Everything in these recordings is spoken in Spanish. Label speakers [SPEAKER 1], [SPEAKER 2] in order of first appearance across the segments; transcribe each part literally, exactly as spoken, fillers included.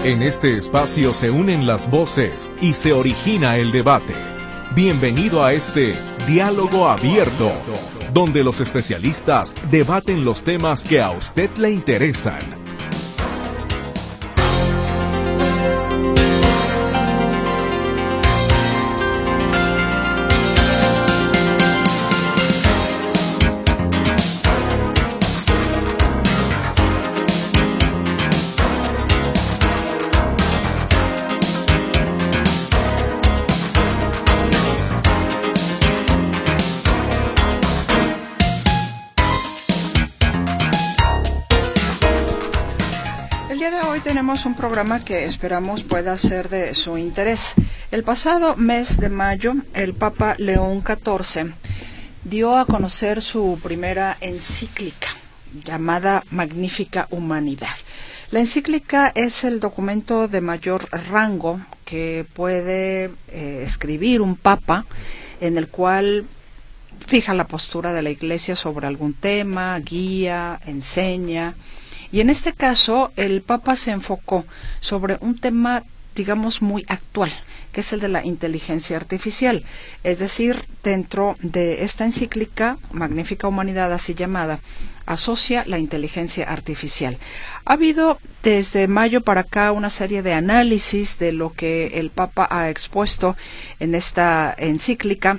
[SPEAKER 1] En este espacio se unen las voces y se origina el debate. Bienvenido a este Diálogo Abierto, donde los especialistas debaten los temas que a usted le interesan.
[SPEAKER 2] Tenemos un programa que esperamos pueda ser de su interés. El pasado mes de mayo, el Papa León catorce dio a conocer su primera encíclica, llamada Magnifica Humanidad. La encíclica es el documento de mayor rango que puede eh, escribir un Papa, en el cual fija la postura de la Iglesia sobre algún tema, guía, enseña. Y en este caso, el Papa se enfocó sobre un tema, digamos, muy actual, que es el de la inteligencia artificial. Es decir, dentro de esta encíclica, Magnifica Humanidad, así llamada, asocia la inteligencia artificial. Ha habido desde mayo para acá una serie de análisis de lo que el Papa ha expuesto en esta encíclica.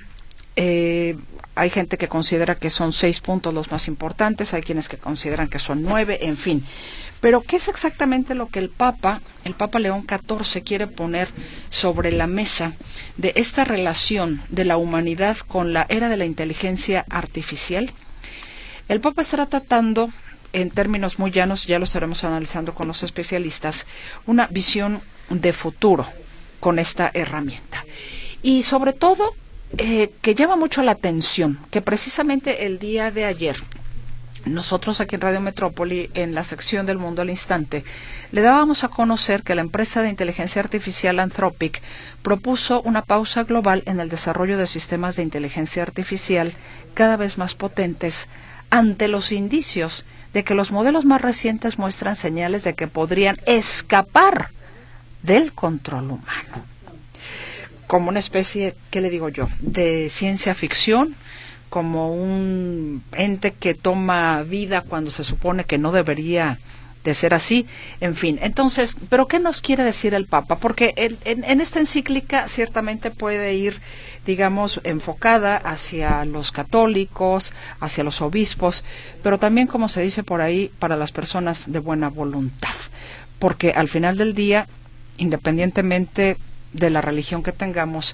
[SPEAKER 2] Eh, Hay gente que considera que son seis puntos los más importantes, hay quienes que consideran que son nueve, en fin. Pero, ¿qué es exactamente lo que el Papa, el Papa León catorce, quiere poner sobre la mesa de esta relación de la humanidad con la era de la inteligencia artificial? El Papa estará tratando, en términos muy llanos, ya lo estaremos analizando con los especialistas, una visión de futuro con esta herramienta. Y sobre todo, Eh, que llama mucho la atención, que precisamente el día de ayer, nosotros aquí en Radio Metrópoli, en la sección del Mundo al Instante, le dábamos a conocer que la empresa de inteligencia artificial Anthropic propuso una pausa global en el desarrollo de sistemas de inteligencia artificial cada vez más potentes ante los indicios de que los modelos más recientes muestran señales de que podrían escapar del control humano. Como una especie, ¿qué le digo yo?, de ciencia ficción, como un ente que toma vida cuando se supone que no debería de ser así, en fin. Entonces, ¿pero qué nos quiere decir el Papa? Porque el, en, en esta encíclica ciertamente puede ir, digamos, enfocada hacia los católicos, hacia los obispos, pero también, como se dice por ahí, para las personas de buena voluntad. Porque al final del día, independientemente de la religión que tengamos,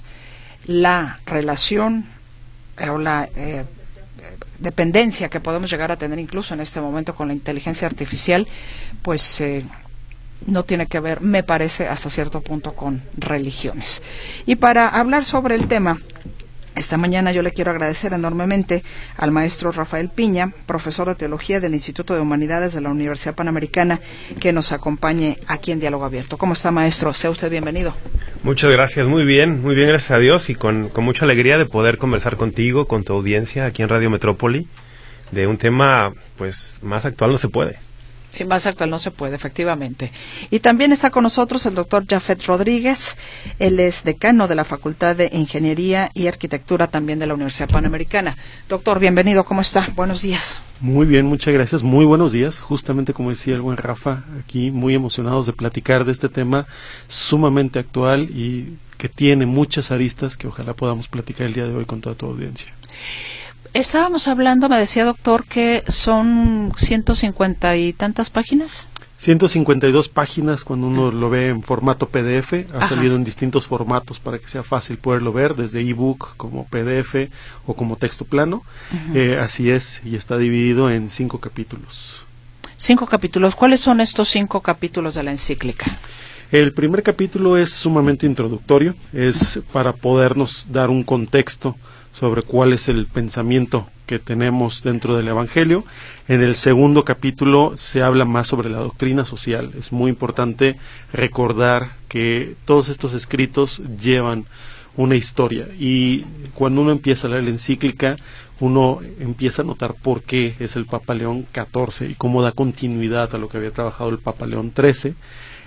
[SPEAKER 2] la relación eh, o la eh, dependencia que podemos llegar a tener incluso en este momento con la inteligencia artificial, pues eh, no tiene que ver, me parece, hasta cierto punto con religiones. Y para hablar sobre el tema, esta mañana yo le quiero agradecer enormemente al maestro Rafael Piña, profesor de Teología del Instituto de Humanidades de la Universidad Panamericana, que nos acompañe aquí en Diálogo Abierto. ¿Cómo está, maestro? Sea usted bienvenido.
[SPEAKER 3] Muchas gracias, muy bien, muy bien, gracias a Dios, y con, con mucha alegría de poder conversar contigo, con tu audiencia aquí en Radio Metrópoli, de un tema, pues, más actual no se puede.
[SPEAKER 2] Sí, más actual no se puede, efectivamente. Y también está con nosotros el doctor Jafet Rodríguez. Él es decano de la Facultad de Ingeniería y Arquitectura también de la Universidad Panamericana. Doctor, bienvenido, ¿cómo está? Buenos días.
[SPEAKER 4] Muy bien, muchas gracias. Muy buenos días. Justamente como decía el buen Rafa, aquí muy emocionados de platicar de este tema sumamente actual y que tiene muchas aristas que ojalá podamos platicar el día de hoy con toda tu audiencia.
[SPEAKER 2] Estábamos hablando, me decía doctor, que son ciento cincuenta y tantas páginas.
[SPEAKER 4] ciento cincuenta y dos páginas cuando uno lo ve en formato P D F. Ha Ajá. salido en distintos formatos para que sea fácil poderlo ver, desde ebook como P D F o como texto plano. Eh, así es, y está dividido en cinco capítulos.
[SPEAKER 2] Cinco capítulos. ¿Cuáles son estos cinco capítulos de la encíclica?
[SPEAKER 4] El primer capítulo es sumamente introductorio, es para podernos dar un contexto sobre cuál es el pensamiento que tenemos dentro del Evangelio. En el segundo capítulo se habla más sobre la doctrina social. Es muy importante recordar que todos estos escritos llevan una historia, y cuando uno empieza a leer la encíclica, uno empieza a notar por qué es el Papa León catorce y cómo da continuidad a lo que había trabajado el Papa León trece.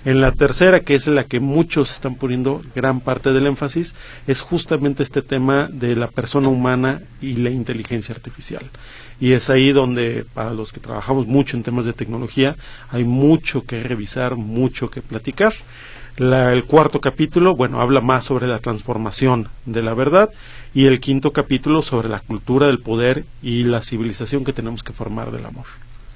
[SPEAKER 4] En la tercera, que es en la que muchos están poniendo gran parte del énfasis, es justamente este tema de la persona humana y la inteligencia artificial. Y es ahí donde, para los que trabajamos mucho en temas de tecnología, hay mucho que revisar, mucho que platicar. La, el cuarto capítulo, bueno, habla más sobre la transformación de la verdad, y el quinto capítulo sobre la cultura del poder y la civilización que tenemos que formar del amor.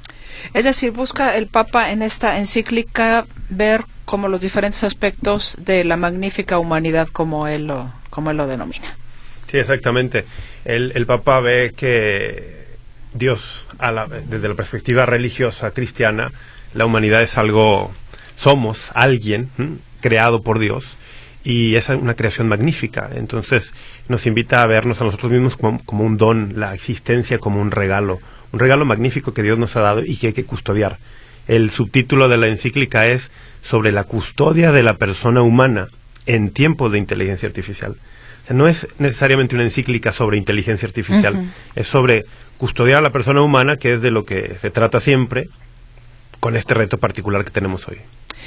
[SPEAKER 2] Es decir, busca el Papa en esta encíclica ver como los diferentes aspectos de la magnífica humanidad, como él lo, como él lo denomina.
[SPEAKER 3] Sí, exactamente. El, el Papa ve que Dios, a la, desde la perspectiva religiosa cristiana, la humanidad es algo, somos alguien ¿m? creado por Dios, y es una creación magnífica. Entonces nos invita a vernos a nosotros mismos como, como un don, la existencia como un regalo, un regalo magnífico que Dios nos ha dado y que hay que custodiar. El subtítulo de la encíclica es sobre la custodia de la persona humana en tiempos de inteligencia artificial. O sea, no es necesariamente una encíclica sobre inteligencia artificial, uh-huh. es sobre custodiar a la persona humana, que es de lo que se trata siempre, con este reto particular que tenemos hoy.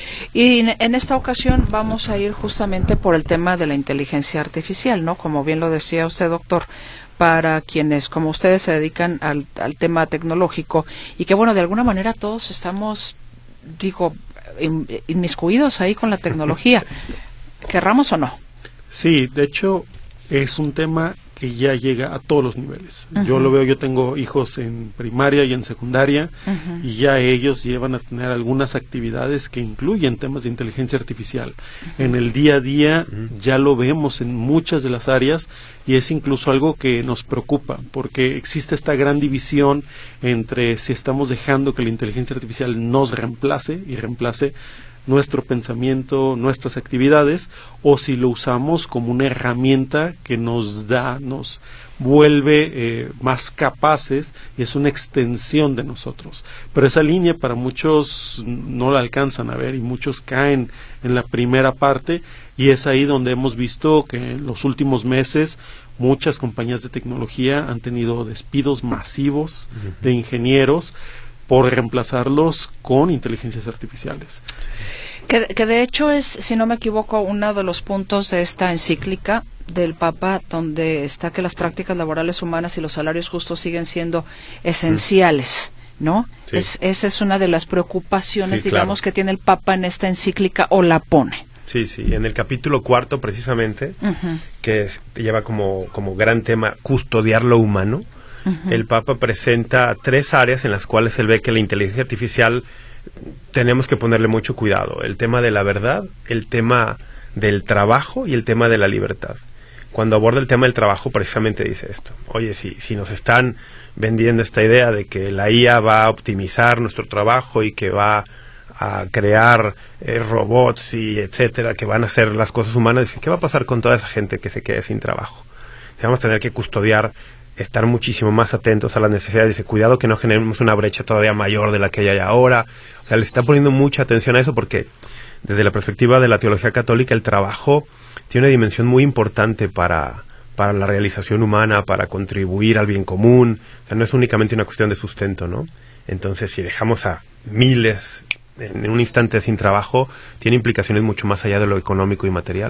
[SPEAKER 2] Y en esta ocasión vamos a ir justamente por el tema de la inteligencia artificial, ¿no? Como bien lo decía usted, doctor, para quienes, como ustedes, se dedican al, al tema tecnológico, y que, bueno, de alguna manera todos estamos, digo, in, inmiscuidos ahí con la tecnología, querramos o no.
[SPEAKER 4] Sí, de hecho, es un tema que ya llega a todos los niveles. Uh-huh. Yo lo veo, yo tengo hijos en primaria y en secundaria, uh-huh. y ya ellos llevan a tener algunas actividades que incluyen temas de inteligencia artificial. Uh-huh. En el día a día uh-huh. ya lo vemos en muchas de las áreas, y es incluso algo que nos preocupa, porque existe esta gran división entre si estamos dejando que la inteligencia artificial nos reemplace y reemplace nuestro pensamiento, nuestras actividades, o si lo usamos como una herramienta que nos da, nos vuelve eh, más capaces, y es una extensión de nosotros. Pero esa línea para muchos no la alcanzan a ver, y muchos caen en la primera parte, y es ahí donde hemos visto que en los últimos meses muchas compañías de tecnología han tenido despidos masivos uh-huh. de ingenieros por reemplazarlos con inteligencias artificiales.
[SPEAKER 2] Que, que de hecho es, si no me equivoco, uno de los puntos de esta encíclica del Papa, donde está que las prácticas laborales humanas y los salarios justos siguen siendo esenciales, ¿no? Sí. Es, esa es una de las preocupaciones, sí, digamos, claro. que tiene el Papa en esta encíclica, o la pone.
[SPEAKER 3] Sí, sí, en el capítulo cuarto, precisamente, uh-huh. que es, lleva como, como gran tema custodiar lo humano, uh-huh. el Papa presenta tres áreas en las cuales él ve que la inteligencia artificial tenemos que ponerle mucho cuidado. El tema de la verdad, el tema del trabajo y el tema de la libertad. Cuando aborda el tema del trabajo, precisamente dice esto: oye, si, si nos están vendiendo esta idea de que la I A va a optimizar nuestro trabajo y que va a crear eh, robots y etcétera, que van a hacer las cosas humanas, ¿qué va a pasar con toda esa gente que se quede sin trabajo? O sea, vamos a tener que custodiar, estar muchísimo más atentos a las necesidades. Dice, cuidado que no generemos una brecha todavía mayor de la que hay ahora. O sea, le está poniendo mucha atención a eso, porque desde la perspectiva de la teología católica, el trabajo tiene una dimensión muy importante para, para la realización humana, para contribuir al bien común. O sea, no es únicamente una cuestión de sustento, ¿no? Entonces, si dejamos a miles en un instante sin trabajo, tiene implicaciones mucho más allá de lo económico y material.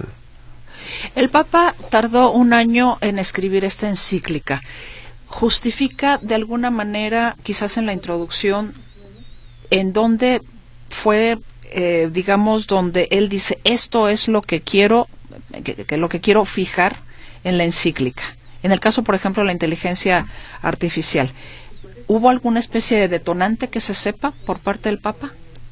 [SPEAKER 2] El Papa tardó un año en escribir esta encíclica. ¿Justifica de alguna manera, quizás en la introducción, en dónde fue, eh, digamos, donde él dice, esto es lo que quiero, que, que lo que quiero fijar en la encíclica? En el caso, por ejemplo, de la inteligencia artificial, ¿hubo alguna especie de detonante que se sepa por parte del Papa?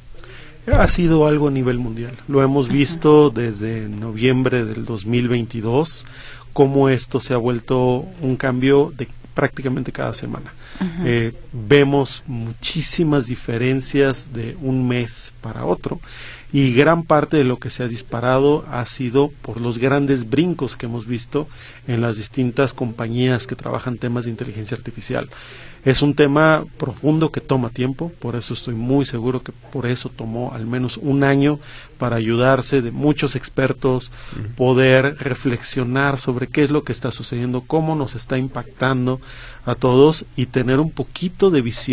[SPEAKER 4] Ha sido algo a nivel mundial. Lo hemos visto desde noviembre del dos mil veintidós, cómo esto se ha vuelto un cambio de prácticamente cada semana. Uh-huh. Eh, vemos muchísimas diferencias de un mes para otro, y gran parte de lo que se ha disparado ha sido por los grandes brincos que hemos visto en las distintas compañías que trabajan temas de inteligencia artificial. Es un tema profundo que toma tiempo, por eso estoy muy seguro que por eso tomó al menos un año para ayudarse de muchos expertos, uh-huh. poder reflexionar sobre qué es lo que está sucediendo, cómo nos está impactando a todos, y tener un poquito de visión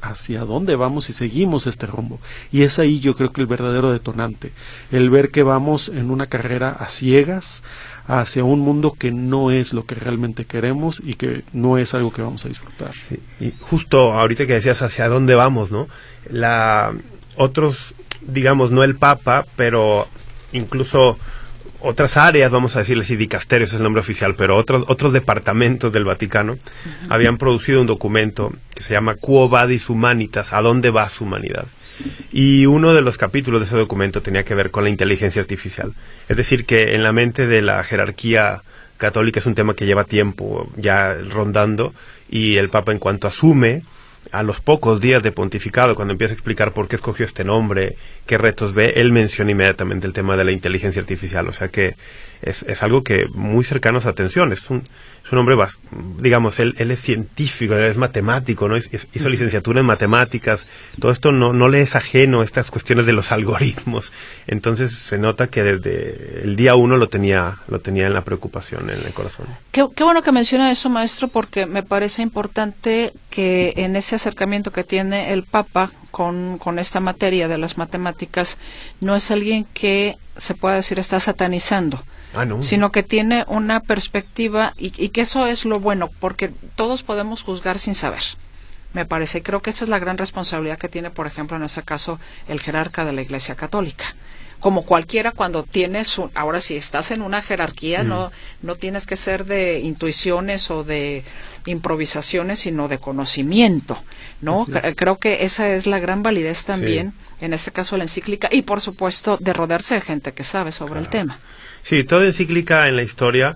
[SPEAKER 4] hacia dónde vamos si seguimos este rumbo. Y es ahí yo creo que el verdadero detonante, el ver que vamos en una carrera a ciegas hacia un mundo que no es lo que realmente queremos y que no es algo que vamos a disfrutar.
[SPEAKER 3] Y, y justo ahorita que decías hacia dónde vamos, ¿no? La otros, digamos, no el Papa, pero incluso otras áreas, vamos a decirles, y dicasterios es el nombre oficial, pero otros otros departamentos del Vaticano uh-huh. habían producido un documento que se llama Quo Vadis Humanitas, ¿a dónde va su humanidad? Y uno de los capítulos de ese documento tenía que ver con la inteligencia artificial. Es decir, que en la mente de la jerarquía católica es un tema que lleva tiempo ya rondando, y el Papa, en cuanto asume, a los pocos días de pontificado, cuando empieza a explicar por qué escogió este nombre, qué retos ve, él menciona inmediatamente el tema de la inteligencia artificial. O sea que es, es algo que muy cercano a su atención. Es un, es un hombre, digamos, él, él es científico, él es matemático, ¿no? Hizo licenciatura en matemáticas. Todo esto no, no le es ajeno, estas cuestiones de los algoritmos. Entonces se nota que desde el día uno lo tenía, lo tenía en la preocupación, en el corazón.
[SPEAKER 2] Qué, qué bueno que menciona eso, maestro, porque me parece importante que en ese acercamiento que tiene el Papa con, con esta materia de las matemáticas, no es alguien que se pueda decir está satanizando, ah, no. sino que tiene una perspectiva, y, y que eso es lo bueno, porque todos podemos juzgar sin saber, me parece. Creo que esa es la gran responsabilidad que tiene, por ejemplo, en este caso, el jerarca de la Iglesia Católica. Como cualquiera, cuando tienes, un, ahora si estás en una jerarquía, mm. no no tienes que ser de intuiciones o de improvisaciones, sino de conocimiento, ¿no? C- creo que esa es la gran validez también, sí. en este caso la encíclica, y por supuesto de rodearse de gente que sabe sobre claro. el tema.
[SPEAKER 3] Sí, toda encíclica en la historia,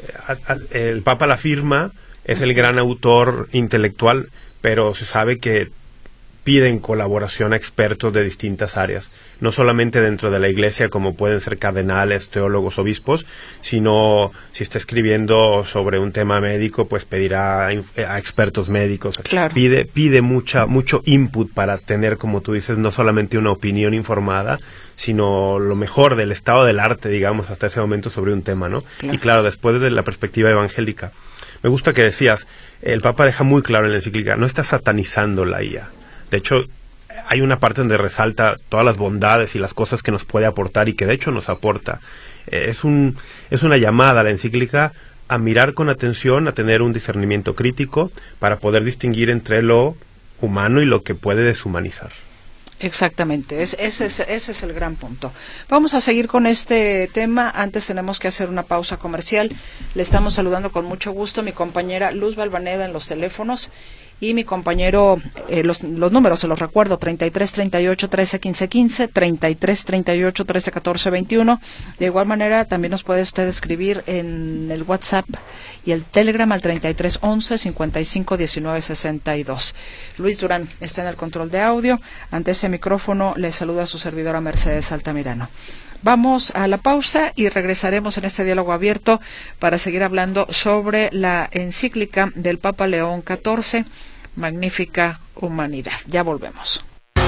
[SPEAKER 3] el Papa la firma, es el gran autor intelectual, pero se sabe que piden colaboración a expertos de distintas áreas, no solamente dentro de la Iglesia, como pueden ser cardenales, teólogos, obispos, sino si está escribiendo sobre un tema médico, pues pedirá a, a expertos médicos.
[SPEAKER 2] Claro.
[SPEAKER 3] Pide pide mucha mucho input para tener, como tú dices, no solamente una opinión informada, sino lo mejor del estado del arte, digamos, hasta ese momento sobre un tema, ¿no? Claro. Y claro, después desde la perspectiva evangélica. Me gusta que decías, el Papa deja muy claro en la encíclica, no está satanizando la I A. De hecho, hay una parte donde resalta todas las bondades y las cosas que nos puede aportar y que de hecho nos aporta. Eh, es un es una llamada a la encíclica a mirar con atención, a tener un discernimiento crítico para poder distinguir entre lo humano y lo que puede deshumanizar.
[SPEAKER 2] Exactamente, es, ese, es, ese es el gran punto. Vamos a seguir con este tema. Antes tenemos que hacer una pausa comercial. Le estamos saludando con mucho gusto a mi compañera Luz Valvaneda en los teléfonos y mi compañero, eh, los, los números se los recuerdo, treinta y tres, treinta y ocho, trece, quince, quince, treinta y tres, treinta y ocho, trece, catorce, veintiuno. De igual manera, también nos puede usted escribir en el WhatsApp y el Telegram al treinta y tres, once, cincuenta y cinco, diecinueve, sesenta y dos. Luis Durán está en el control de audio. Ante ese micrófono le saluda a su servidora Mercedes Altamirano. Vamos a la pausa y regresaremos en este diálogo abierto para seguir hablando sobre la encíclica del Papa León catorce, Magnifica Humanidad. Ya volvemos.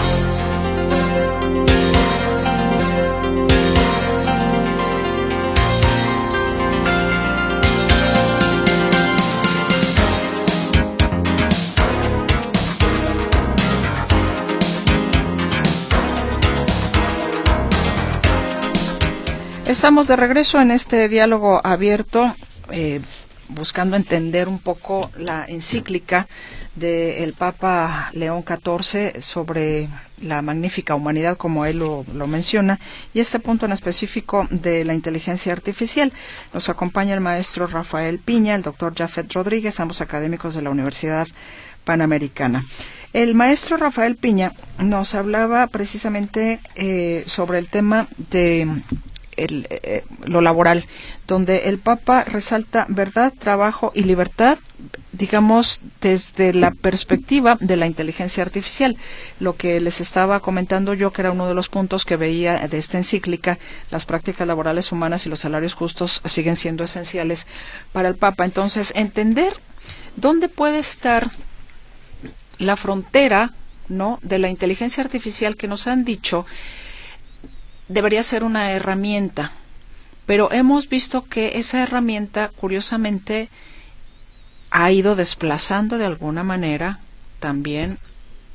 [SPEAKER 2] Estamos de regreso en este diálogo abierto, eh, buscando entender un poco la encíclica del Papa León catorce sobre la magnífica humanidad, como él lo, lo menciona, y este punto en específico de la inteligencia artificial. Nos acompaña el maestro Rafael Piña, el doctor Jafet Rodríguez, ambos académicos de la Universidad Panamericana. El maestro Rafael Piña nos hablaba precisamente eh, sobre el tema de El, eh, lo laboral, donde el Papa resalta verdad, trabajo y libertad, digamos, desde la perspectiva de la inteligencia artificial. Lo que les estaba comentando yo, que era uno de los puntos que veía de esta encíclica, las prácticas laborales humanas y los salarios justos siguen siendo esenciales para el Papa. Entonces, entender dónde puede estar la frontera, ¿no?, de la inteligencia artificial, que nos han dicho debería ser una herramienta, pero hemos visto que esa herramienta, curiosamente, ha ido desplazando de alguna manera también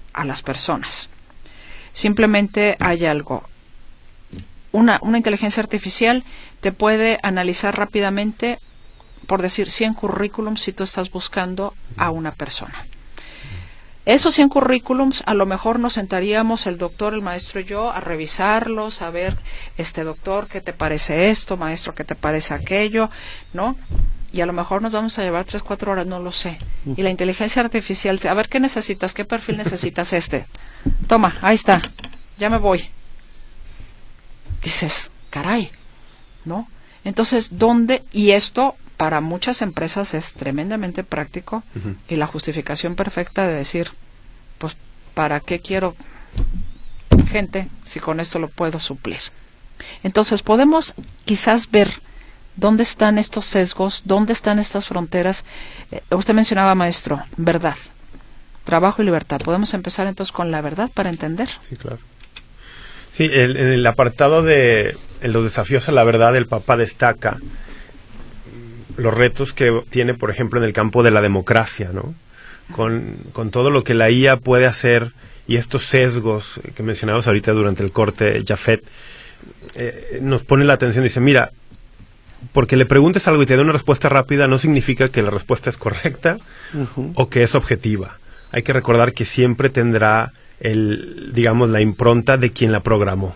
[SPEAKER 2] a las personas. Simplemente hay algo. Una, una inteligencia artificial te puede analizar rápidamente, por decir, cien currículums si tú estás buscando a una persona. Esos cien currículums, a lo mejor nos sentaríamos el doctor, el maestro y yo a revisarlos, a ver, este doctor, ¿qué te parece esto? Maestro, ¿qué te parece aquello? ¿No? Y a lo mejor nos vamos a llevar tres, cuatro horas, no lo sé. Y la inteligencia artificial, a ver, ¿qué necesitas? ¿Qué perfil necesitas este? Toma, ahí está, ya me voy. Dices, caray, ¿no? Entonces, ¿dónde? Y esto para muchas empresas es tremendamente práctico, uh-huh. y la justificación perfecta de decir, pues, ¿para qué quiero gente si con esto lo puedo suplir? Entonces, podemos quizás ver dónde están estos sesgos, dónde están estas fronteras. Eh, usted mencionaba, maestro, verdad, trabajo y libertad. ¿Podemos empezar entonces con la verdad para entender?
[SPEAKER 3] Sí, claro. Sí, el, en el apartado de en los desafíos a la verdad, el Papa destaca los retos que tiene, por ejemplo, en el campo de la democracia, ¿no? Con, con todo lo que la I A puede hacer y estos sesgos que mencionamos ahorita durante el corte, Jafet, eh, nos pone la atención. Dice, mira, porque le preguntes algo y te dé una respuesta rápida no significa que la respuesta es correcta, uh-huh. o que es objetiva. Hay que recordar que siempre tendrá el, digamos, la impronta de quien la programó.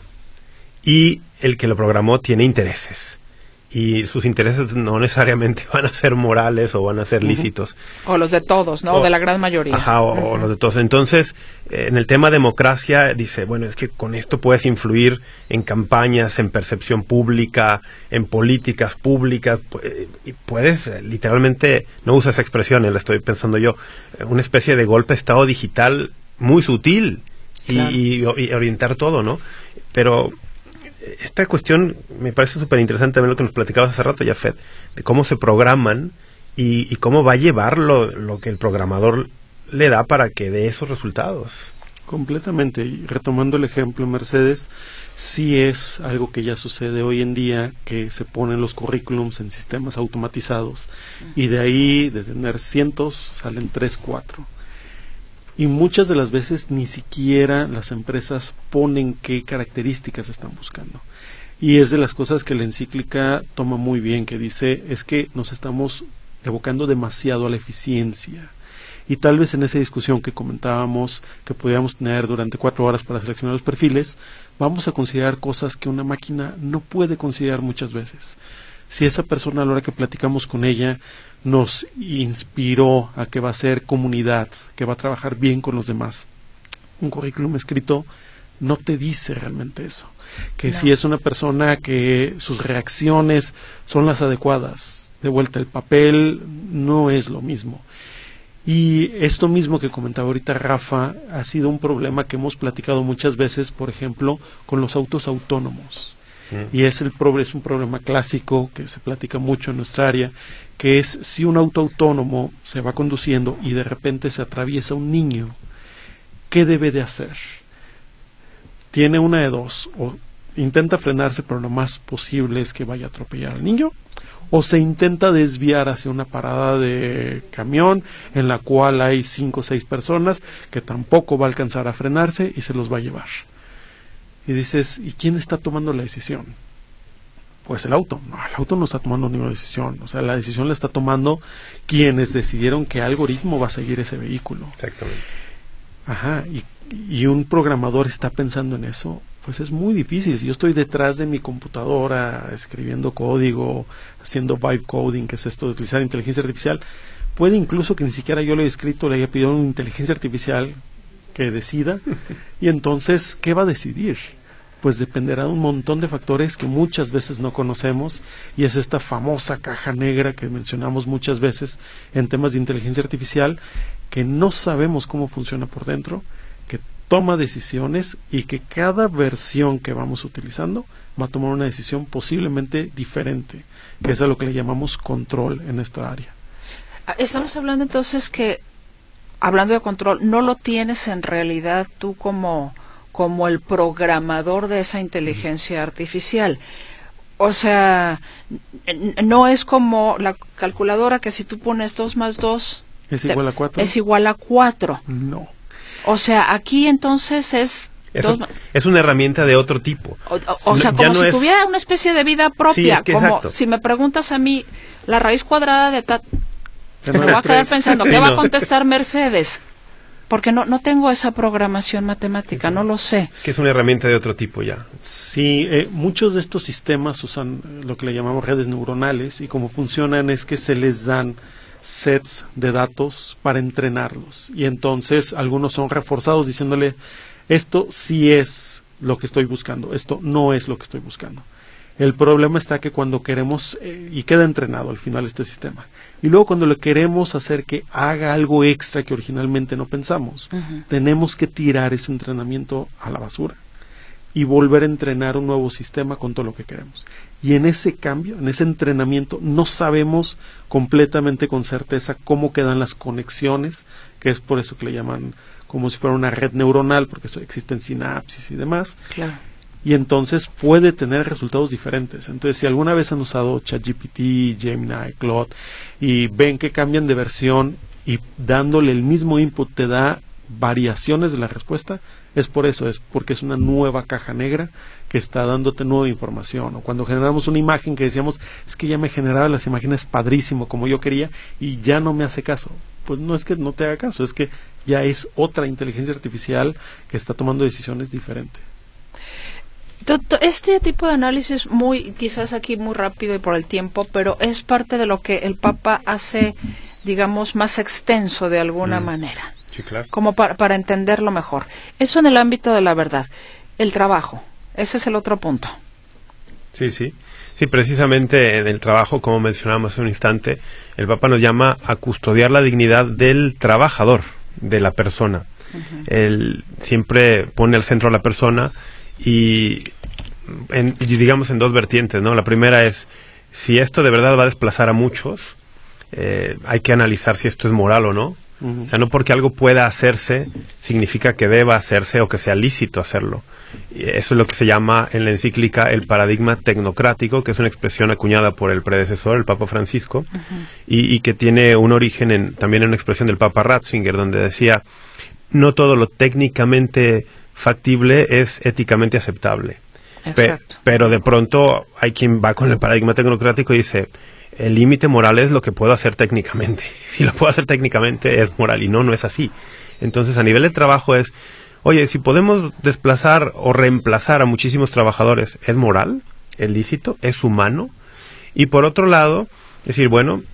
[SPEAKER 3] Y el que lo programó tiene intereses. Y sus intereses no necesariamente van a ser morales o van a ser lícitos.
[SPEAKER 2] O los de todos, ¿no? O de la gran mayoría.
[SPEAKER 3] Ajá, o, uh-huh. o los de todos. Entonces, eh, en el tema democracia, dice, bueno, es que con esto puedes influir en campañas, en percepción pública, en políticas públicas, pu- y puedes, eh, literalmente, no usa esa expresión, eh, la estoy pensando yo, eh, una especie de golpe de estado digital muy sutil, claro. y, y, y orientar todo, ¿no? Pero esta cuestión me parece súper interesante también lo que nos platicabas hace rato, Jafet, de cómo se programan y, y cómo va a llevar lo, lo que el programador le da para que dé esos resultados.
[SPEAKER 4] Completamente. Y retomando el ejemplo, Mercedes, sí es algo que ya sucede hoy en día, que se ponen los currículums en sistemas automatizados, y de ahí, de tener cientos, salen tres, cuatro. Y muchas de las veces ni siquiera las empresas ponen qué características están buscando. Y es de las cosas que la encíclica toma muy bien, que dice, es que nos estamos evocando demasiado a la eficiencia. Y tal vez en esa discusión que comentábamos, que podíamos tener durante cuatro horas para seleccionar los perfiles, vamos a considerar cosas que una máquina no puede considerar muchas veces. Si esa persona, a la hora que platicamos con ella, nos inspiró a que va a ser comunidad, que va a trabajar bien con los demás, un currículum escrito no te dice realmente eso. Que no. Si es una persona que sus reacciones son las adecuadas, de vuelta el papel no es lo mismo. Y esto mismo que comentaba ahorita Rafa ha sido un problema que hemos platicado muchas veces, por ejemplo, con los autos autónomos. Mm. Y es, el pro- es un problema clásico que se platica mucho en nuestra área, que es si un auto autónomo se va conduciendo y de repente se atraviesa un niño, ¿qué debe de hacer? Tiene una de dos, o intenta frenarse, pero lo más posible es que vaya a atropellar al niño, o se intenta desviar hacia una parada de camión en la cual hay cinco o seis personas que tampoco va a alcanzar a frenarse y se los va a llevar. Y dices, ¿y quién está tomando la decisión? Pues el auto. No, el auto no está tomando ninguna decisión. O sea, la decisión la está tomando quienes decidieron qué algoritmo va a seguir ese vehículo.
[SPEAKER 3] Exactamente.
[SPEAKER 4] Ajá, y, y un programador está pensando en eso. Pues es muy difícil. Si yo estoy detrás de mi computadora escribiendo código, haciendo vibe coding, que es esto de utilizar inteligencia artificial, puede incluso que ni siquiera yo lo haya escrito, le haya pedido a una inteligencia artificial que decida, y entonces, ¿qué va a decidir? Pues dependerá de un montón de factores que muchas veces no conocemos, y es esta famosa caja negra que mencionamos muchas veces en temas de inteligencia artificial, que no sabemos cómo funciona por dentro, que toma decisiones y que cada versión que vamos utilizando va a tomar una decisión posiblemente diferente, que es a lo que le llamamos control en esta área.
[SPEAKER 2] Estamos hablando entonces que, hablando de control, no lo tienes en realidad tú como, como el programador de esa inteligencia artificial. O sea, no es como la calculadora que si tú pones dos más dos
[SPEAKER 4] ¿Es igual a cuatro?
[SPEAKER 2] Es igual a cuatro.
[SPEAKER 4] No.
[SPEAKER 2] O sea, aquí entonces es...
[SPEAKER 3] Es, dos... es una herramienta de otro tipo.
[SPEAKER 2] O, o, o sea, como no si es... tuviera una especie de vida propia. Sí, es que como exacto. Si me preguntas a mí la raíz cuadrada de ta... me voy a quedar pensando, ¿qué sí, va no. a contestar Mercedes? Porque no no tengo esa programación matemática, no lo sé.
[SPEAKER 3] Es que es una herramienta de otro tipo ya.
[SPEAKER 4] Sí, eh, muchos de estos sistemas usan lo que le llamamos redes neuronales y como funcionan es que se les dan sets de datos para entrenarlos. Y entonces algunos son reforzados diciéndole, esto sí es lo que estoy buscando, esto no es lo que estoy buscando. El problema está que cuando queremos, eh, y queda entrenado al final este sistema, y luego cuando le queremos hacer que haga algo extra que originalmente no pensamos, uh-huh. tenemos que tirar ese entrenamiento a la basura y volver a entrenar un nuevo sistema con todo lo que queremos. Y en ese cambio, en ese entrenamiento, no sabemos completamente con certeza cómo quedan las conexiones, que es por eso que le llaman como si fuera una red neuronal, porque eso existen sinapsis y demás.
[SPEAKER 2] Claro.
[SPEAKER 4] Y entonces puede tener resultados diferentes. Entonces, si alguna vez han usado ChatGPT, Gemini, Claude, y ven que cambian de versión y dándole el mismo input te da variaciones de la respuesta, es por eso, es porque es una nueva caja negra que está dándote nueva información. O cuando generamos una imagen que decíamos, es que ya me generaba las imágenes padrísimo como yo quería y ya no me hace caso. Pues no es que no te haga caso, es que ya es otra inteligencia artificial que está tomando decisiones diferentes.
[SPEAKER 2] Este tipo de análisis, muy quizás aquí muy rápido y por el tiempo, pero es parte de lo que el Papa hace, digamos, más extenso de alguna mm. manera.
[SPEAKER 3] Sí, claro.
[SPEAKER 2] Como para, para entenderlo mejor. Eso en el ámbito de la verdad. El trabajo, ese es el otro punto.
[SPEAKER 3] Sí, sí. Sí, precisamente en el trabajo, como mencionábamos hace un instante, el Papa nos llama a custodiar la dignidad del trabajador, de la persona. Uh-huh. Él siempre pone al centro a la persona y, en, digamos, en dos vertientes, ¿no? La primera es, si esto de verdad va a desplazar a muchos, eh, hay que analizar si esto es moral o no. Uh-huh. O sea, no porque algo pueda hacerse significa que deba hacerse o que sea lícito hacerlo. Y eso es lo que se llama en la encíclica el paradigma tecnocrático, que es una expresión acuñada por el predecesor, el Papa Francisco, uh-huh. y, y que tiene un origen en, también en una expresión del Papa Ratzinger, donde decía, no todo lo técnicamente factible es éticamente aceptable. Pe- pero de pronto hay quien va con el paradigma tecnocrático y dice, el límite moral es lo que puedo hacer técnicamente. Si lo puedo hacer técnicamente es moral, y no, no es así. Entonces, a nivel de trabajo es, oye, si podemos desplazar o reemplazar a muchísimos trabajadores, ¿es moral? ¿Es lícito? ¿Es humano? Y por otro lado, decir, bueno,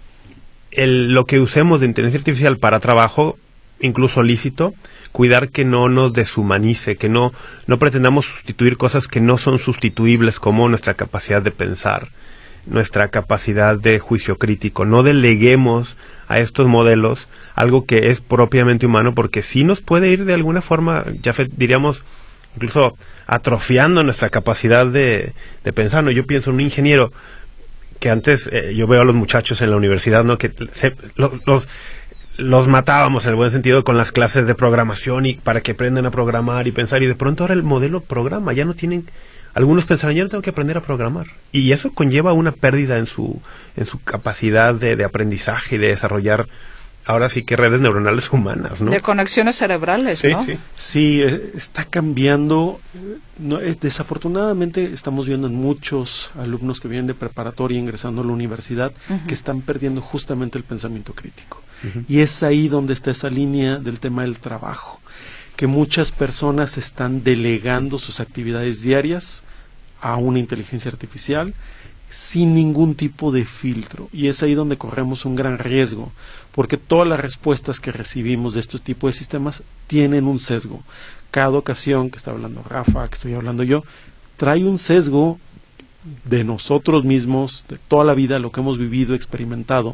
[SPEAKER 3] el, lo que usemos de inteligencia artificial para trabajo, incluso lícito, cuidar que no nos deshumanice, que no, no pretendamos sustituir cosas que no son sustituibles, como nuestra capacidad de pensar, nuestra capacidad de juicio crítico. No deleguemos a estos modelos algo que es propiamente humano, porque sí nos puede ir de alguna forma, ya diríamos, incluso atrofiando nuestra capacidad de, de pensar, ¿no? Yo pienso en un ingeniero que antes, eh, yo veo a los muchachos en la universidad, ¿no? Que se, los, los los matábamos en el buen sentido con las clases de programación y para que aprendan a programar y pensar, y de pronto ahora el modelo programa, ya no tienen, algunos pensarán, ya no tengo que aprender a programar, y eso conlleva una pérdida en su en su capacidad de, de aprendizaje y de desarrollar ahora sí que redes neuronales humanas, ¿no?
[SPEAKER 2] De conexiones cerebrales,
[SPEAKER 3] sí,
[SPEAKER 2] ¿no?
[SPEAKER 3] Sí,
[SPEAKER 4] sí eh, está cambiando. No, eh, desafortunadamente estamos viendo en muchos alumnos que vienen de preparatoria ingresando a la universidad uh-huh. que están perdiendo justamente el pensamiento crítico. Uh-huh. Y es ahí donde está esa línea del tema del trabajo, que muchas personas están delegando sus actividades diarias a una inteligencia artificial sin ningún tipo de filtro, y es ahí donde corremos un gran riesgo, porque todas las respuestas que recibimos de estos tipos de sistemas tienen un sesgo. Cada ocasión que está hablando Rafa, que estoy hablando yo, trae un sesgo de nosotros mismos, de toda la vida, lo que hemos vivido, experimentado,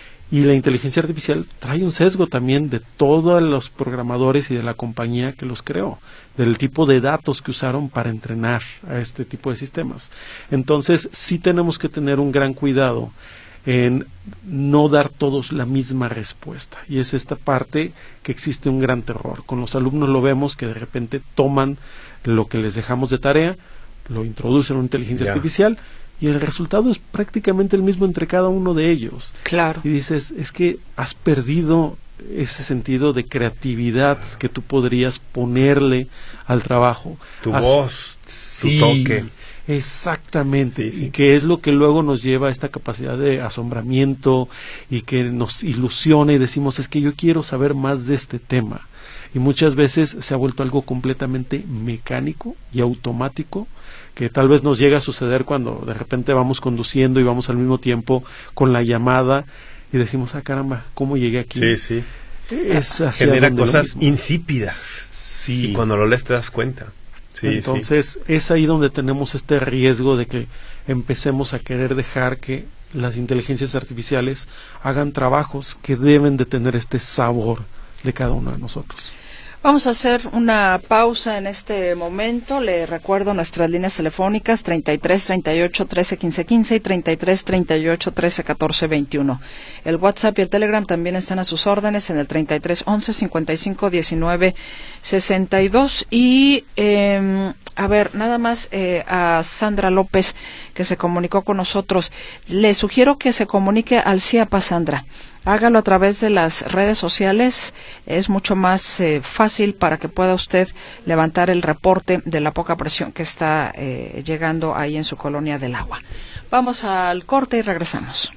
[SPEAKER 4] y la inteligencia artificial trae un sesgo también de todos los programadores y de la compañía que los creó, del tipo de datos que usaron para entrenar a este tipo de sistemas. Entonces, sí tenemos que tener un gran cuidado en no dar todos la misma respuesta, y es esta parte que existe un gran terror. Con los alumnos lo vemos que de repente toman lo que les dejamos de tarea, lo introducen en una inteligencia yeah. artificial, y el resultado es prácticamente el mismo entre cada uno de ellos.
[SPEAKER 2] Claro.
[SPEAKER 4] Y dices, es que has perdido ese sentido de creatividad que tú podrías ponerle al trabajo.
[SPEAKER 3] Tu
[SPEAKER 4] As-
[SPEAKER 3] voz,
[SPEAKER 4] sí,
[SPEAKER 3] tu toque.
[SPEAKER 4] Exactamente,
[SPEAKER 3] Sí, sí.
[SPEAKER 4] y que es lo que luego nos lleva a esta capacidad de asombramiento y que nos ilusiona y decimos, es que yo quiero saber más de este tema. Y muchas veces se ha vuelto algo completamente mecánico y automático, que tal vez nos llega a suceder cuando de repente vamos conduciendo y vamos al mismo tiempo con la llamada y decimos, ah caramba, ¿cómo llegué aquí?
[SPEAKER 3] Sí, sí.
[SPEAKER 4] Es hacia
[SPEAKER 3] Genera
[SPEAKER 4] donde lo
[SPEAKER 3] cosas
[SPEAKER 4] mismo.
[SPEAKER 3] insípidas.
[SPEAKER 4] Sí.
[SPEAKER 3] Y cuando lo lees te das cuenta. Sí,
[SPEAKER 4] Entonces
[SPEAKER 3] sí.
[SPEAKER 4] es ahí donde tenemos este riesgo de que empecemos a querer dejar que las inteligencias artificiales hagan trabajos que deben de tener este sabor de cada uno de nosotros.
[SPEAKER 2] Vamos a hacer una pausa en este momento. Le recuerdo nuestras líneas telefónicas treinta y tres, treinta y ocho, trece, quince, quince y treinta y tres, treinta y ocho, trece, catorce, veintiuno. El WhatsApp y el Telegram también están a sus órdenes en el treinta y tres, once, cincuenta y cinco, diecinueve, sesenta y dos. Y, eh, a ver, nada más eh, a Sandra López, que se comunicó con nosotros. Le sugiero que se comunique al C I A P A, Sandra. Hágalo a través de las redes sociales, es mucho más eh, fácil para que pueda usted levantar el reporte de la poca presión que está eh, llegando ahí en su colonia del agua. Vamos al corte y regresamos.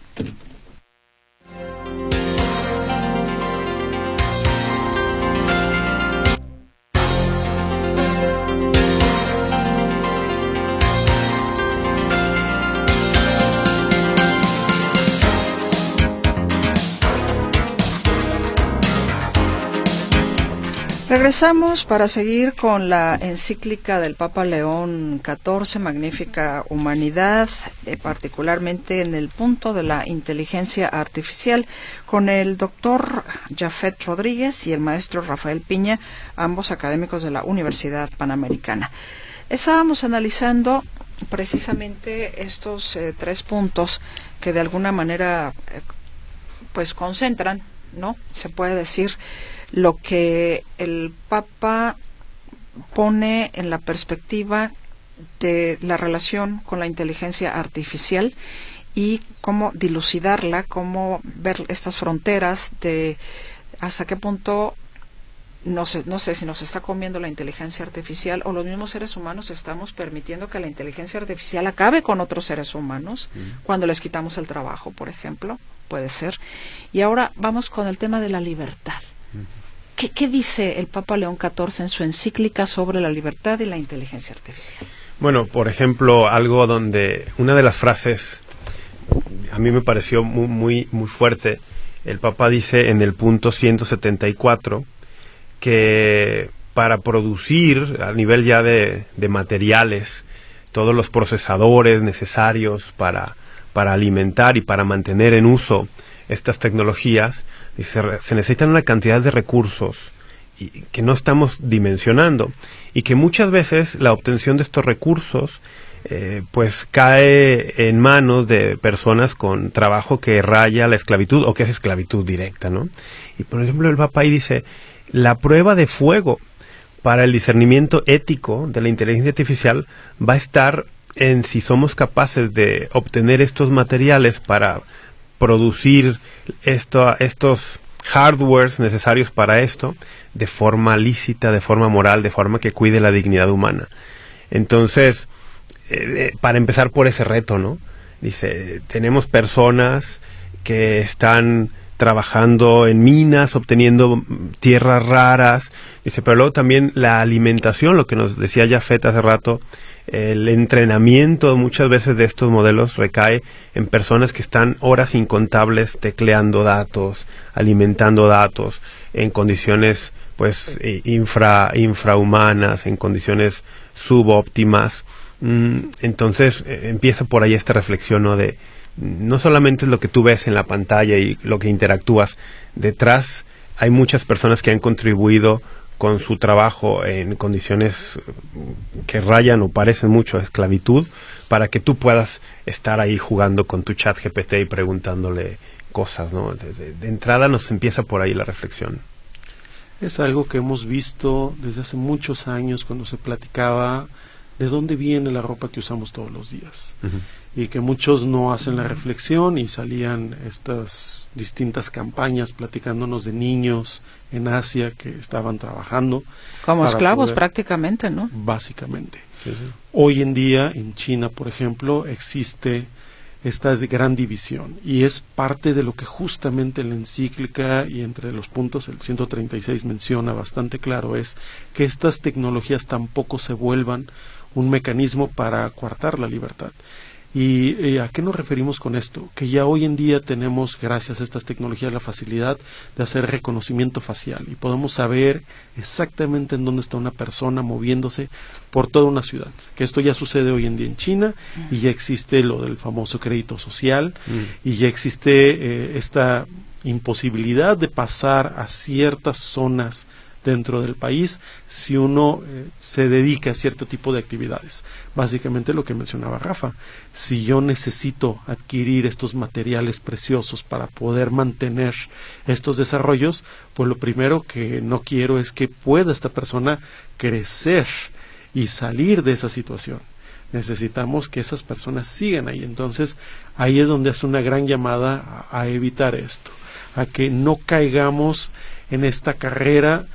[SPEAKER 2] Regresamos para seguir con la encíclica del Papa León catorce, Magnífica Humanidad, eh, particularmente en el punto de la inteligencia artificial, con el doctor Jafet Rodríguez y el maestro Rafael Piña, ambos académicos de la Universidad Panamericana. Estábamos analizando precisamente estos eh, tres puntos que de alguna manera eh, pues concentran, ¿no? Se puede decir lo que el Papa pone en la perspectiva de la relación con la inteligencia artificial y cómo dilucidarla, cómo ver estas fronteras de hasta qué punto, no sé, no sé si nos está comiendo la inteligencia artificial o los mismos seres humanos estamos permitiendo que la inteligencia artificial acabe con otros seres humanos mm. cuando les quitamos el trabajo, por ejemplo, puede ser. Y ahora vamos con el tema de la libertad. ¿Qué, ¿Qué dice el Papa León catorce en su encíclica sobre la libertad y la inteligencia artificial?
[SPEAKER 3] Bueno, por ejemplo, algo donde una de las frases a mí me pareció muy muy, muy fuerte. El Papa dice en el punto ciento setenta y cuatro que para producir a nivel ya de, de materiales todos los procesadores necesarios para, para alimentar y para mantener en uso estas tecnologías, y se, se necesitan una cantidad de recursos y, que no estamos dimensionando y que muchas veces la obtención de estos recursos eh, pues cae en manos de personas con trabajo que raya la esclavitud o que es esclavitud directa, ¿no? Y por ejemplo el Papa ahí dice, la prueba de fuego para el discernimiento ético de la inteligencia artificial va a estar en si somos capaces de obtener estos materiales para producir esto, estos hardwares necesarios para esto de forma lícita, de forma moral, de forma que cuide la dignidad humana. Entonces, eh, para empezar por ese reto, ¿no? Dice, tenemos personas que están trabajando en minas, obteniendo tierras raras, dice, pero luego también la alimentación, lo que nos decía Jafet hace rato, el entrenamiento muchas veces de estos modelos recae en personas que están horas incontables tecleando datos, alimentando datos en condiciones pues infra infrahumanas, en condiciones subóptimas. Entonces eh, empieza por ahí esta reflexión, ¿no? De no solamente es lo que tú ves en la pantalla y lo que interactúas, detrás hay muchas personas que han contribuido con su trabajo en condiciones que rayan o parecen mucho a esclavitud, para que tú puedas estar ahí jugando con tu chat G P T y preguntándole cosas, ¿no? De, de, de entrada nos empieza por ahí la reflexión.
[SPEAKER 4] Es algo que hemos visto desde hace muchos años cuando se platicaba ¿de dónde viene la ropa que usamos todos los días? Uh-huh. Y que muchos no hacen la reflexión, y salían estas distintas campañas platicándonos de niños en Asia que estaban trabajando.
[SPEAKER 2] Como esclavos poder, prácticamente, ¿no?
[SPEAKER 4] Básicamente. Sí, sí. Hoy en día, en China, por ejemplo, existe esta gran división, y es parte de lo que justamente la encíclica, y entre los puntos el ciento treinta y seis menciona bastante claro, es que estas tecnologías tampoco se vuelvan un mecanismo para coartar la libertad. ¿Y eh, a qué nos referimos con esto? Que ya hoy en día tenemos, gracias a estas tecnologías, la facilidad de hacer reconocimiento facial, y podemos saber exactamente en dónde está una persona moviéndose por toda una ciudad. Que esto ya sucede hoy en día en China, y ya existe lo del famoso crédito social, mm. y ya existe eh, esta imposibilidad de pasar a ciertas zonas dentro del país si uno eh, se dedica a cierto tipo de actividades. Básicamente lo que mencionaba Rafa, si yo necesito adquirir estos materiales preciosos para poder mantener estos desarrollos, pues lo primero que no quiero es que pueda esta persona crecer y salir de esa situación. Necesitamos que esas personas sigan ahí. Entonces ahí es donde hace una gran llamada a, a evitar esto, a que no caigamos en esta carrera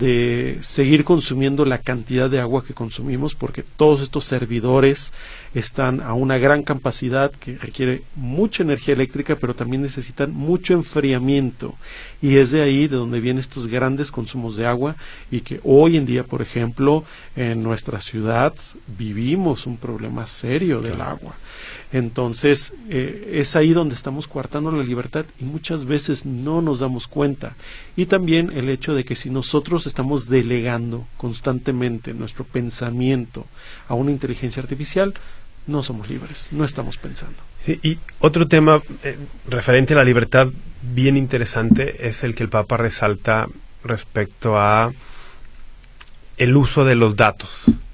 [SPEAKER 4] de seguir consumiendo la cantidad de agua que consumimos, porque todos estos servidores están a una gran capacidad que requiere mucha energía eléctrica, pero también necesitan mucho enfriamiento, y es de ahí de donde vienen estos grandes consumos de agua, y que hoy en día, por ejemplo, en nuestra ciudad vivimos un problema serio del agua. Entonces eh, es ahí donde estamos coartando la libertad, y muchas veces no nos damos cuenta. Y también el hecho de que si nosotros estamos delegando constantemente nuestro pensamiento a una inteligencia artificial, no somos libres, no estamos pensando.
[SPEAKER 3] Sí, y otro tema eh, referente a la libertad bien interesante es el que el Papa resalta respecto a el uso de los datos.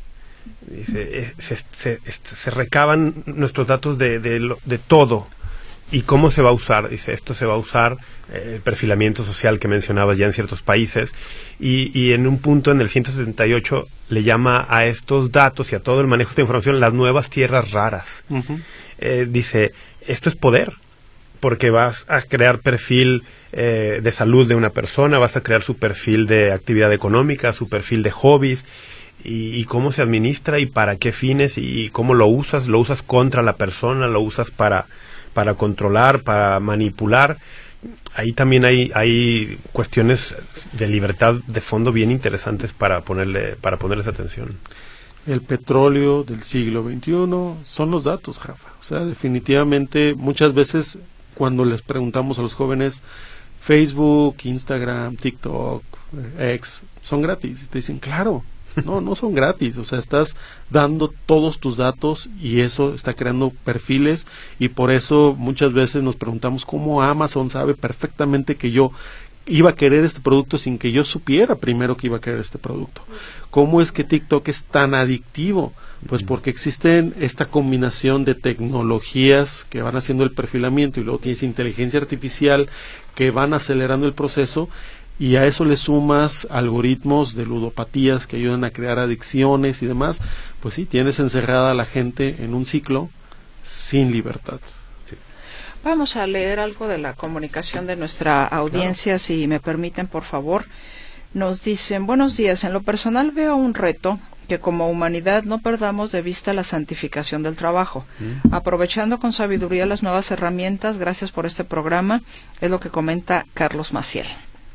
[SPEAKER 3] Dice, se, se, se recaban nuestros datos de, de, lo, de todo. ¿Y cómo se va a usar? Dice, esto se va a usar, eh, el perfilamiento social que mencionabas ya en ciertos países, y, y en un punto en el ciento setenta y ocho le llama a estos datos y a todo el manejo de esta información las nuevas tierras raras. Uh-huh. Eh, dice, esto es poder, porque vas a crear perfil eh, de salud de una persona, vas a crear su perfil de actividad económica, su perfil de hobbies, y, y cómo se administra y para qué fines y cómo lo usas, lo usas contra la persona, lo usas para, para controlar, para manipular. Ahí también hay, hay cuestiones de libertad de fondo bien interesantes para ponerle, para ponerles atención.
[SPEAKER 4] El petróleo del siglo veintiuno son los datos, Rafa. O sea, definitivamente muchas veces cuando les preguntamos a los jóvenes, Facebook, Instagram, TikTok, X, ¿son gratis? Y te dicen, claro. No, no son gratis, o sea, estás dando todos tus datos y eso está creando perfiles, y por eso muchas veces nos preguntamos cómo Amazon sabe perfectamente que yo iba a querer este producto sin que yo supiera primero que iba a querer este producto. ¿Cómo es que TikTok es tan adictivo? Pues porque existen esta combinación de tecnologías que van haciendo el perfilamiento, y luego tienes inteligencia artificial que van acelerando el proceso, y a eso le sumas algoritmos de ludopatías que ayudan a crear adicciones y demás. Pues sí, tienes encerrada a la gente en un ciclo sin libertad. Sí.
[SPEAKER 2] Vamos a leer algo de la comunicación de nuestra audiencia, claro. Si me permiten, por favor. Nos dicen, buenos días, en lo personal veo un reto que como humanidad no perdamos de vista la santificación del trabajo, mm. aprovechando con sabiduría las nuevas herramientas. Gracias por este programa, es lo que comenta Carlos Maciel.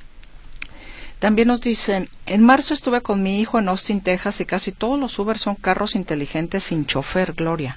[SPEAKER 2] También nos dicen, en marzo estuve con mi hijo en Austin, Texas, y casi todos los Uber son carros inteligentes sin chofer, Gloria.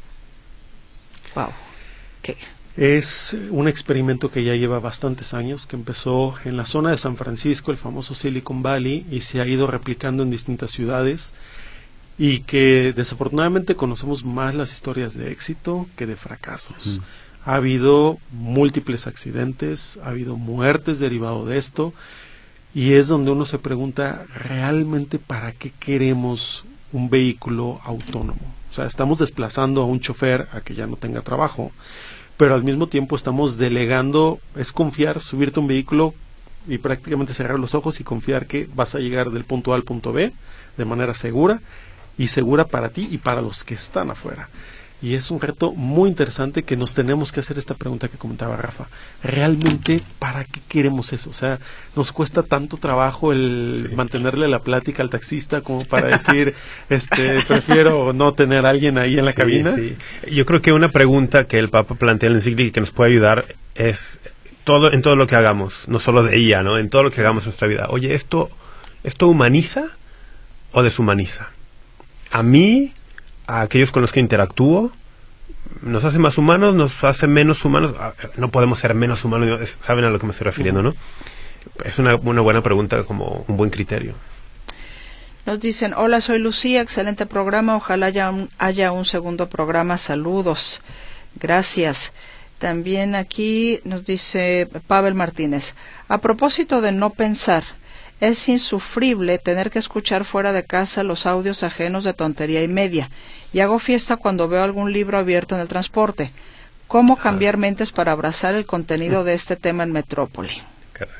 [SPEAKER 2] Wow. ¿Qué?
[SPEAKER 4] Es un experimento que ya lleva bastantes años, que empezó en la zona de San Francisco, el famoso Silicon Valley, y se ha ido replicando en distintas ciudades, y que desafortunadamente conocemos más las historias de éxito que de fracasos. Mm. Ha habido múltiples accidentes, ha habido muertes derivado de esto, y es donde uno se pregunta, ¿realmente para qué queremos un vehículo autónomo? O sea, estamos desplazando a un chofer a que ya no tenga trabajo, pero al mismo tiempo estamos delegando, es confiar, subirte a un vehículo y prácticamente cerrar los ojos y confiar que vas a llegar del punto A al punto B de manera segura, y segura para ti y para los que están afuera. Y es un reto muy interesante que nos tenemos que hacer esta pregunta que comentaba Rafa. ¿Realmente para qué queremos eso? O sea, nos cuesta tanto trabajo el sí. mantenerle la plática al taxista como para decir, este, prefiero no tener a alguien ahí en la sí, cabina.
[SPEAKER 3] Sí. Yo creo que una pregunta que el Papa plantea en la encíclica y que nos puede ayudar es todo en todo lo que hagamos, no solo de ella, ¿no? En todo lo que hagamos en nuestra vida. Oye, ¿esto, esto humaniza o deshumaniza? A mí, a aquellos con los que interactúo, nos hace más humanos, nos hace menos humanos. No podemos ser menos humanos, saben a lo que me estoy refiriendo, ¿no? Es una, una buena pregunta, como un buen criterio.
[SPEAKER 2] Nos dicen, hola, soy Lucía, excelente programa, ojalá haya un, haya un segundo programa, saludos, gracias. También aquí nos dice Pavel Martínez, a propósito de no pensar, es insufrible tener que escuchar fuera de casa los audios ajenos de tontería y media, y hago fiesta cuando veo algún libro abierto en el transporte. ¿Cómo cambiar mentes para abrazar el contenido de este tema en Metrópoli?
[SPEAKER 3] Caray.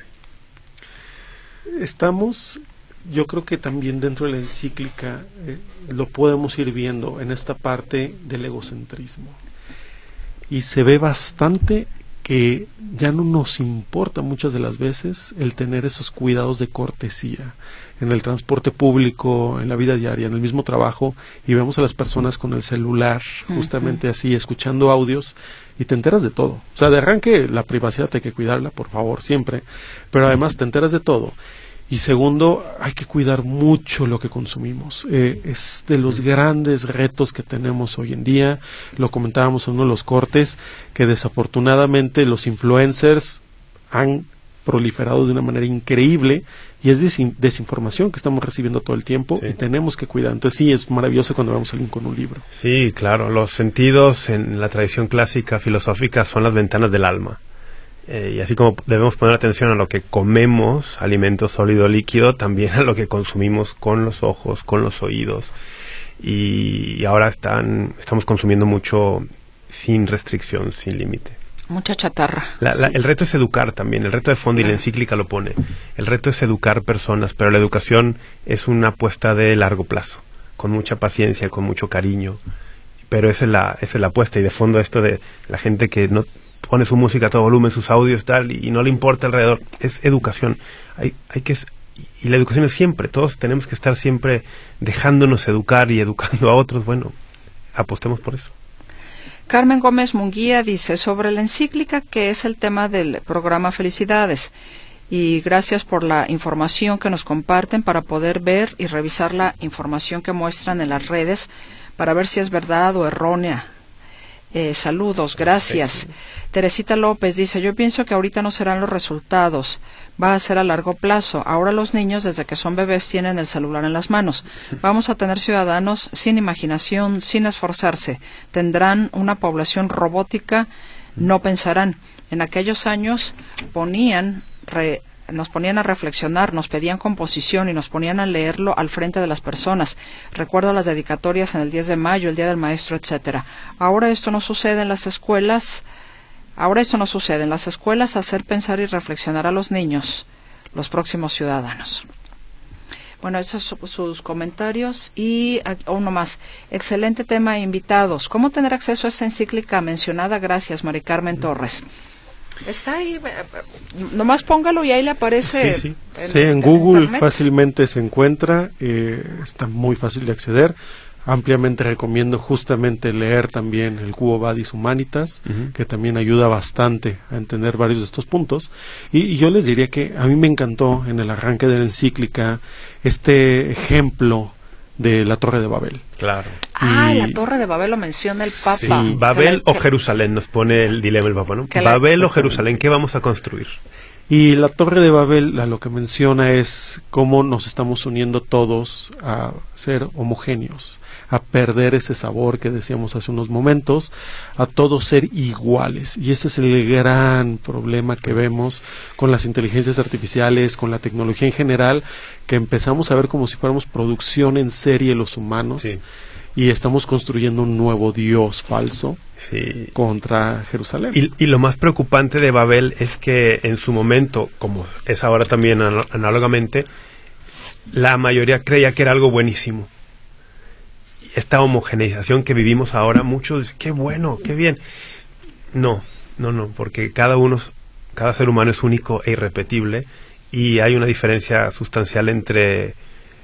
[SPEAKER 4] Estamos, yo creo que también dentro de la encíclica eh, lo podemos ir viendo en esta parte del egocentrismo. Y se ve bastante que ya no nos importa muchas de las veces el tener esos cuidados de cortesía en el transporte público, en la vida diaria, en el mismo trabajo, y vemos a las personas con el celular justamente uh-huh. así, escuchando audios, y te enteras de todo. O sea, de arranque, la privacidad hay que cuidarla, por favor, siempre, pero además te enteras de todo. Y segundo, hay que cuidar mucho lo que consumimos. Eh, es de los grandes retos que tenemos hoy en día. Lo comentábamos en uno de los cortes, que desafortunadamente los influencers han proliferado de una manera increíble y es desin- desinformación que estamos recibiendo todo el tiempo sí. y tenemos que cuidar. Entonces sí, es maravilloso cuando vemos a alguien con un libro.
[SPEAKER 3] Sí, claro. Los sentidos en la tradición clásica filosófica son las ventanas del alma. Eh, y así como debemos poner atención a lo que comemos, alimento sólido, líquido, también a lo que consumimos con los ojos, con los oídos. Y, y ahora están, estamos consumiendo mucho sin restricción, sin límite.
[SPEAKER 2] Mucha chatarra.
[SPEAKER 3] La, la, sí. El reto es educar también, el reto de fondo, y la encíclica lo pone. El reto es educar personas, pero la educación es una apuesta de largo plazo, con mucha paciencia, con mucho cariño. Pero esa es la, esa es la apuesta, y de fondo esto de la gente que no pone su música a todo volumen, sus audios tal, y, y no le importa alrededor, es educación. Hay, hay que, y la educación es siempre, todos tenemos que estar siempre dejándonos educar y educando a otros. Bueno, apostemos por eso.
[SPEAKER 2] Carmen Gómez Munguía dice, sobre la encíclica, que es el tema del programa Felicidades, y gracias por la información que nos comparten para poder ver y revisar la información que muestran en las redes para ver si es verdad o errónea. Eh, saludos, gracias. Teresita López dice, yo pienso que ahorita no serán los resultados, va a ser a largo plazo. Ahora los niños desde que son bebés tienen el celular en las manos. Vamos a tener ciudadanos sin imaginación, sin esforzarse. Tendrán una población robótica, no pensarán. En aquellos años ponían re, nos ponían a reflexionar, nos pedían composición y nos ponían a leerlo al frente de las personas. Recuerdo las dedicatorias en el diez de mayo, el Día del Maestro, etcétera. Ahora esto no sucede en las escuelas. Ahora esto no sucede en las escuelas, hacer pensar y reflexionar a los niños, los próximos ciudadanos. Bueno, esos son sus comentarios. Y uno más. Excelente tema, invitados. ¿Cómo tener acceso a esta encíclica mencionada? Gracias, Mari Carmen Torres. Está ahí, nomás póngalo y ahí le aparece.
[SPEAKER 4] Sí, sí.
[SPEAKER 2] En,
[SPEAKER 4] sí, en,
[SPEAKER 2] en
[SPEAKER 4] Google
[SPEAKER 2] Internet.
[SPEAKER 4] Fácilmente se encuentra, eh, está muy fácil de acceder. Ampliamente recomiendo justamente leer también el Quo Vadis Humanitas, uh-huh. que también ayuda bastante a entender varios de estos puntos. Y, y yo les diría que a mí me encantó en el arranque de la encíclica este ejemplo de la Torre de Babel.
[SPEAKER 3] Claro.
[SPEAKER 2] Ah,
[SPEAKER 4] y
[SPEAKER 2] la Torre de Babel lo menciona el Papa.
[SPEAKER 3] Sí, Babel la, o Jerusalén, nos pone el dilema el Papa, ¿no? Babel la, o Jerusalén, ¿qué vamos a construir?
[SPEAKER 4] Y la Torre de Babel, la, lo que menciona es cómo nos estamos uniendo todos a ser homogéneos, a perder ese sabor que decíamos hace unos momentos, a todos ser iguales. Y ese es el gran problema que vemos con las inteligencias artificiales, con la tecnología en general, que empezamos a ver como si fuéramos producción en serie los humanos, sí. y estamos construyendo un nuevo Dios falso. Sí. Contra Jerusalén.
[SPEAKER 3] Y, y lo más preocupante de Babel es que en su momento, como es ahora también análogamente, la mayoría creía que era algo buenísimo. esta homogeneización que vivimos ahora, muchos dicen, qué bueno, qué bien. No, no, no, porque cada uno, cada ser humano es único e irrepetible, y hay una diferencia sustancial entre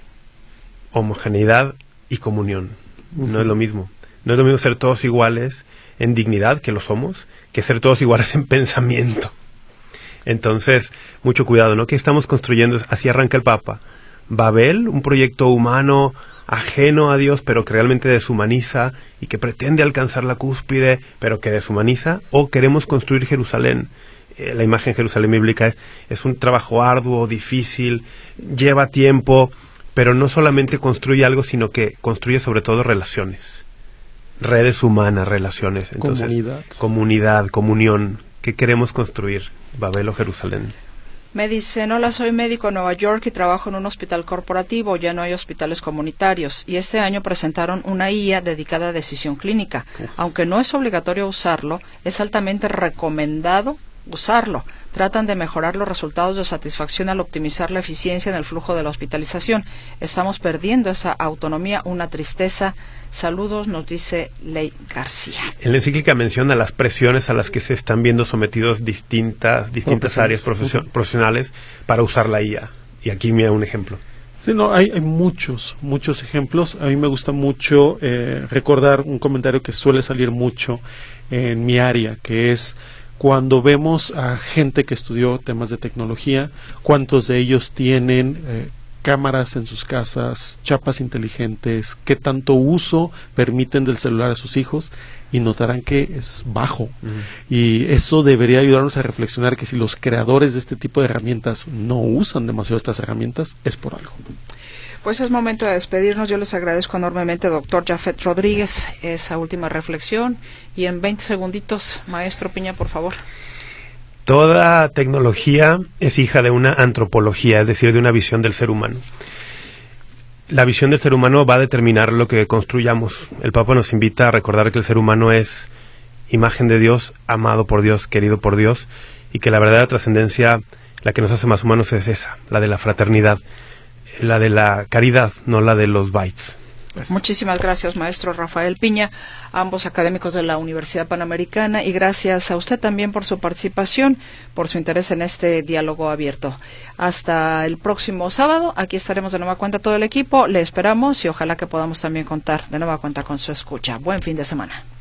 [SPEAKER 3] homogeneidad y comunión. Uh-huh. No es lo mismo. No es lo mismo ser todos iguales en dignidad, que lo somos, que ser todos iguales en pensamiento. Entonces, mucho cuidado, ¿no? ¿Qué estamos construyendo? Así arranca el Papa. Babel, un proyecto humano ajeno a Dios, pero que realmente deshumaniza y que pretende alcanzar la cúspide, pero que deshumaniza. ¿O queremos construir Jerusalén? Eh, la imagen de Jerusalén bíblica es, es un trabajo arduo, difícil, lleva tiempo, pero no solamente construye algo, sino que construye sobre todo relaciones. Redes humanas, relaciones. Entonces, comunidad. Comunidad, comunión. ¿Qué queremos construir? Babel o Jerusalén.
[SPEAKER 2] Me dicen, hola, soy médico en Nueva York y trabajo en un hospital corporativo, ya no hay hospitales comunitarios, y este año presentaron una I A dedicada a decisión clínica. Uf. Aunque no es obligatorio usarlo, es altamente recomendado usarlo. Tratan de mejorar los resultados de satisfacción al optimizar la eficiencia en el flujo de la hospitalización. Estamos perdiendo esa autonomía, una tristeza. Saludos, nos dice Ley García.
[SPEAKER 3] En la encíclica menciona las presiones a las que se están viendo sometidos distintas distintas áreas profesio- uh-huh. profesionales para usar la I A. Y aquí me da un ejemplo.
[SPEAKER 4] Sí, no, hay, hay muchos, muchos ejemplos. A mí me gusta mucho eh, recordar un comentario que suele salir mucho en mi área, que es cuando vemos a gente que estudió temas de tecnología, cuántos de ellos tienen eh, cámaras en sus casas, chapas inteligentes, qué tanto uso permiten del celular a sus hijos, y notarán que es bajo. Uh-huh. Y eso debería ayudarnos a reflexionar que si los creadores de este tipo de herramientas no usan demasiado estas herramientas, es por algo.
[SPEAKER 2] Pues es momento de despedirnos. Yo les agradezco enormemente, doctor Jafet Rodríguez, esa última reflexión. Y en veinte segunditos, maestro Piña, por favor.
[SPEAKER 3] Toda tecnología es hija de una antropología, es decir, de una visión del ser humano. La visión del ser humano va a determinar lo que construyamos. El Papa nos invita a recordar que el ser humano es imagen de Dios, amado por Dios, querido por Dios, y que la verdadera trascendencia, la que nos hace más humanos, es esa, la de la fraternidad, la de la caridad, no la de los bytes.
[SPEAKER 2] Pues. Muchísimas gracias, maestro Rafael Piña, ambos académicos de la Universidad Panamericana, y gracias a usted también por su participación, por su interés en este diálogo abierto. Hasta el próximo sábado, aquí estaremos de nueva cuenta todo el equipo, le esperamos y ojalá que podamos también contar de nueva cuenta con su escucha. Buen fin de semana.